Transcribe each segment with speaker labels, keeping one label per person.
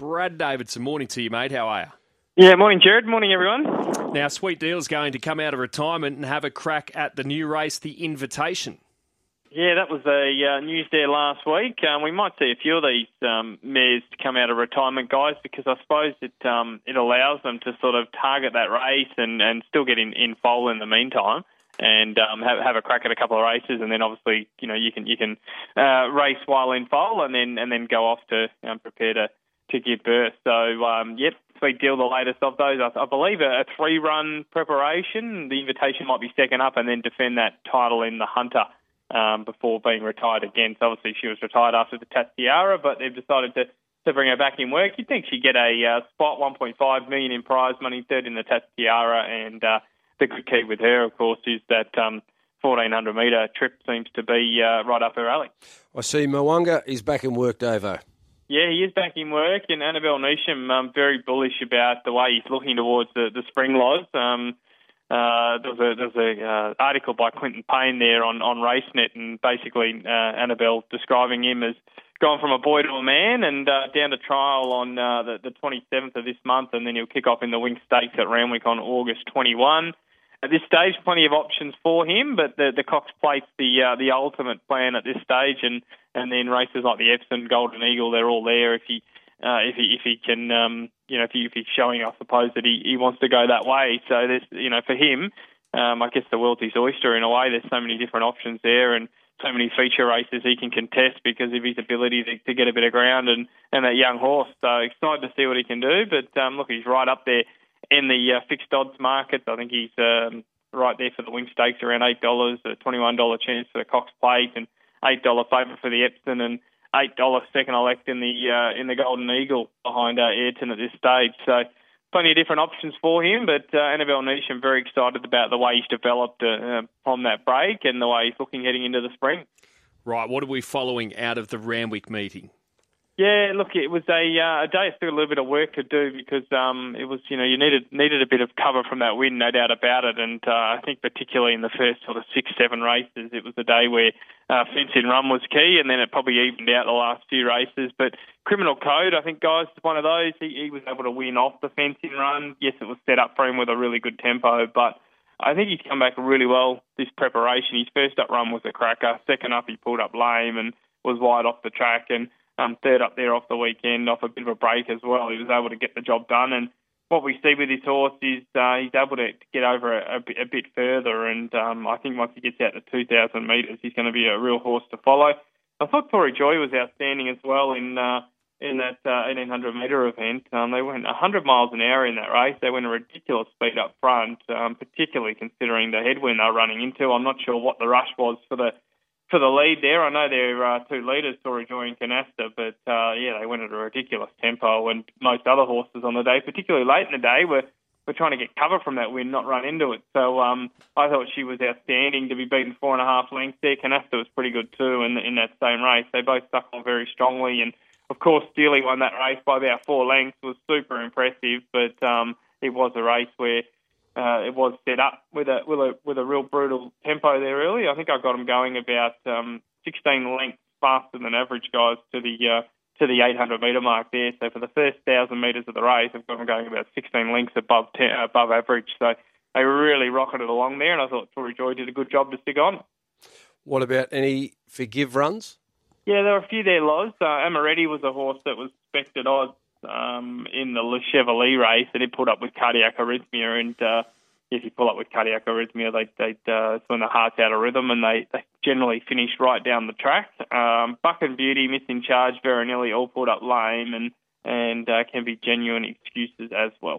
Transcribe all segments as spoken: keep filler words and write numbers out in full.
Speaker 1: Brad Davidson, morning to you, mate. How are you?
Speaker 2: Yeah, morning, Jared. Morning, everyone.
Speaker 1: Now, Sweet Deal's going to come out of retirement and have a crack at the new race, the Invitation.
Speaker 2: Yeah, that was a uh, news there last week. Um, we might see a few of these um, mares to come out of retirement, guys, because I suppose it um, it allows them to sort of target that race and, and still get in, in foal in the meantime, and um, have have a crack at a couple of races, and then obviously you know you can you can uh, race while in foal, and then and then go off to um, prepare to. to give birth. So, um, yep, Sweet Deal, the latest of those. I, I believe a, a three-run preparation. The Invitation might be second up and then defend that title in the Hunter um, before being retired again. So obviously she was retired after the Tatiara, but they've decided to, to bring her back in work. You'd think she'd get a uh, spot, one point five million dollars in prize money, third in the Tatiara, and uh, the good key with her, of course, is that um, fourteen hundred metre trip seems to be uh, right up her alley.
Speaker 3: I see Mwanga is back in work, Davo.
Speaker 2: Yeah, he is back in work, and Annabelle Neesham, um, very bullish about the way he's looking towards the, the spring laws. Um, uh, there was a, there was a uh, article by Quinton Payne there on, on RaceNet, and basically uh, Annabelle describing him as gone from a boy to a man, and uh, down to trial on uh, the, the twenty-seventh of this month, and then he'll kick off in the Winx Stakes at Randwick on August twenty-first. At this stage, plenty of options for him, but the, the Cox Plate's the uh, the ultimate plan at this stage, and, and then races like the Epsom, Golden Eagle, they're all there if he uh, if he if he can um, you know if, he, if he's showing, I suppose, that he, he wants to go that way. So there's you know for him, um, I guess the world's his oyster in a way. There's so many different options there, and so many feature races he can contest because of his ability to, to get a bit of ground and, and that young horse. So excited to see what he can do. But um, look, he's right up there in the uh, fixed odds markets. I think he's um, right there for the Winx Stakes, around eight dollars, a twenty-one dollars chance for the Cox Plate, and eight dollars favourite for the Epsom, and eight dollars second elect in the uh, in the Golden Eagle behind uh, Ayrton at this stage. So plenty of different options for him, but uh, Annabelle Neesham very excited about the way he's developed uh, from that break and the way he's looking heading into the spring.
Speaker 1: Right, what are we following out of the Randwick meeting?
Speaker 2: Yeah, look, it was a, uh, a day of still a little bit of work to do because um, it was, you know, you needed needed a bit of cover from that win, no doubt about it. And uh, I think particularly in the first sort of six, seven races, it was a day where uh, Fencing Run was key, and then it probably evened out the last few races. But Criminal Code, I think, guys, is one of those. He, he was able to win off the Fencing Run. Yes, it was set up for him with a really good tempo, but I think he's come back really well this preparation. His first up run was a cracker. Second up, he pulled up lame and was wide off the track, and Um, third up there off the weekend, off a bit of a break as well. He was able to get the job done. And what we see with his horse is uh, he's able to get over a, a, bit, a bit further. And um, I think once he gets out to two thousand metres, he's going to be a real horse to follow. I thought Tory Joy was outstanding as well in uh, in that uh, eighteen hundred metre event. Um, they went one hundred miles an hour in that race. They went a ridiculous speed up front, um, particularly considering the headwind they're running into. I'm not sure what the rush was for the For the lead there. I know there are uh, two leaders, Tory Joy and Canasta, but uh, yeah, they went at a ridiculous tempo, and most other horses on the day, particularly late in the day, were, were trying to get cover from that wind, not run into it. So um, I thought she was outstanding to be beaten four and a half lengths there. Canasta was pretty good too in, in that same race. They both stuck on very strongly, and of course Steely won that race by about four lengths, was super impressive, but um, it was a race where Uh, it was set up with a with a with a real brutal tempo there early. I think I got them going about um, sixteen lengths faster than average, guys, to the uh, to the eight hundred metre mark there. So for the first thousand metres of the race, I've got them going about sixteen lengths above ten, above average. So they really rocketed along there, and I thought Tory Joy did a good job to stick on.
Speaker 3: What about any forgive runs?
Speaker 2: Yeah, there were a few there, Loz. Uh, Amaretti was a horse that was expected odds Um, in the Le Chevalier race, and it pulled up with cardiac arrhythmia. And uh, if you pull up with cardiac arrhythmia, they they uh, it's when the heart's out of rhythm, and they, they generally finish right down the track. Um, Buck and Beauty, Missing Charge, Veronelli all pulled up lame, and and uh, can be genuine excuses as well.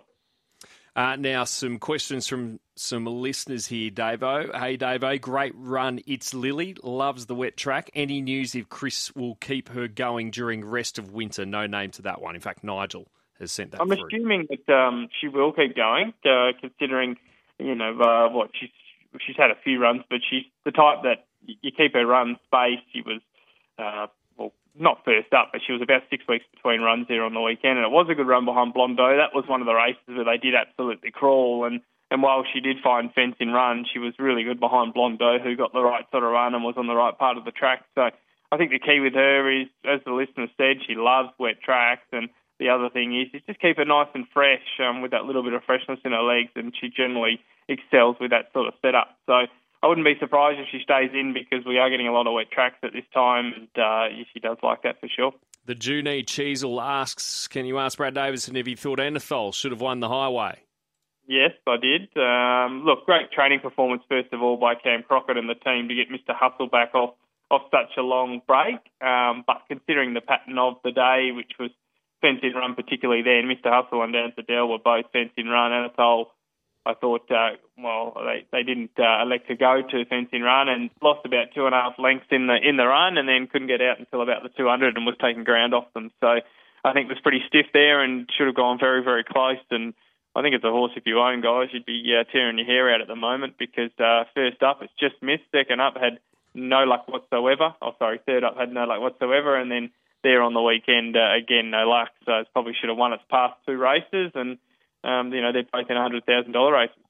Speaker 1: Uh, now, some questions from some listeners here, Davo. Hey, Davo, great run. It's Lily. Loves the wet track. Any news if Chris will keep her going during rest of winter? No name to that one. In fact, Nigel has sent that
Speaker 2: I'm
Speaker 1: through.
Speaker 2: assuming that um, she will keep going, uh, considering, you know, uh, what she's she's had a few runs, but she's the type that you keep her run spaced. She was, uh, well, not first up, but she was about six weeks between runs there on the weekend, and it was a good run behind Blondeau. That was one of the races where they did absolutely crawl, and, and while she did find Fencing Run, she was really good behind Blondeau, who got the right sort of run and was on the right part of the track. So I think the key with her is, as the listener said, she loves wet tracks, and the other thing is, is just keep her nice and fresh um, with that little bit of freshness in her legs, and she generally excels with that sort of setup. So I wouldn't be surprised if she stays in, because we are getting a lot of wet tracks at this time, and uh, she does like that for sure.
Speaker 1: The Junie Cheezel asks, can you ask Brad Davison if he thought Enethol should have won the highway?
Speaker 2: Yes, I did. Um, look, great training performance, first of all, by Cam Crockett and the team to get Mister Hustle back off, off such a long break. Um, but considering the pattern of the day, which was fence-in run particularly then, Mister Hustle and Dan Dell were both fence-in run. Enethol, I thought, uh, well, they, they didn't uh, elect to go to fence-in run and lost about two and a half lengths in the in the run, and then couldn't get out until about the two hundred and was taking ground off them. So I think it was pretty stiff there and should have gone very, very close. And I think it's a horse, if you own, guys, you'd be uh, tearing your hair out at the moment, because uh, first up, it's just missed. Second up, had no luck whatsoever. Oh, sorry, third up had no luck whatsoever. And then there on the weekend, uh, again, no luck. So it probably should have won its past two races. And, um, you know, they're both in one hundred thousand dollars races.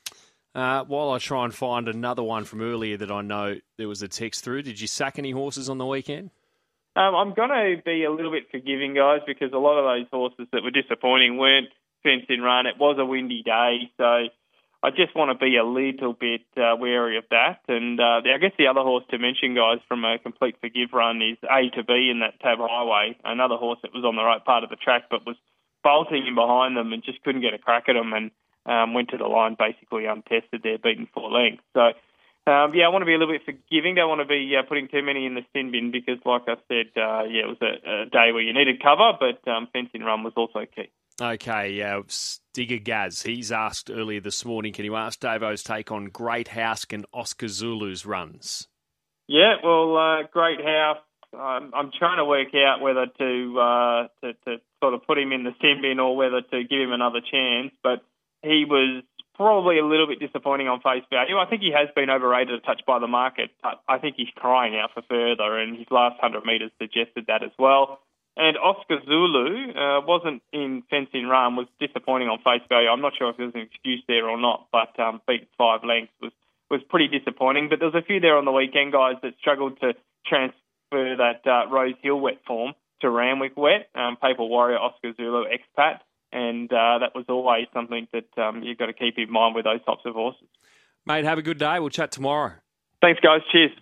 Speaker 1: Uh, while I try and find another one from earlier that I know there was a text through, did you sack any horses on the weekend?
Speaker 2: Um, I'm going to be a little bit forgiving, guys, because a lot of those horses that were disappointing weren't fence-in run. It was a windy day, so I just want to be a little bit uh, wary of that. And uh, I guess the other horse to mention, guys, from a complete forgive run is A to B in that Tab Highway, another horse that was on the right part of the track but was bolting in behind them and just couldn't get a crack at them, and um, went to the line basically untested there, beaten four lengths. So, um, yeah, I want to be a little bit forgiving. Don't want to be uh, putting too many in the sin bin, because, like I said, uh, yeah, it was a, a day where you needed cover, but um, fence-in run was also key.
Speaker 1: Okay, uh, Digger Gaz, he's asked earlier this morning, can you ask Davo's take on Great House and Oscar Zulu's runs?
Speaker 2: Yeah, well, uh, Great House, um, I'm trying to work out whether to, uh, to to sort of put him in the sin bin or whether to give him another chance, but he was probably a little bit disappointing on face value. I think he has been overrated a touch by the market, but I think he's crying out for further, and his last one hundred metres suggested that as well. And Oscar Zulu uh, wasn't in fence-in run, was disappointing on face value. I'm not sure if there was an excuse there or not, but um, beat five lengths was, was pretty disappointing. But there was a few there on the weekend, guys, that struggled to transfer that uh, Rose Hill wet form to Randwick wet, um, Papal Warrior, Oscar Zulu, expat. And uh, that was always something that um, you've got to keep in mind with those types of horses.
Speaker 1: Mate, have a good day. We'll chat tomorrow.
Speaker 2: Thanks, guys. Cheers.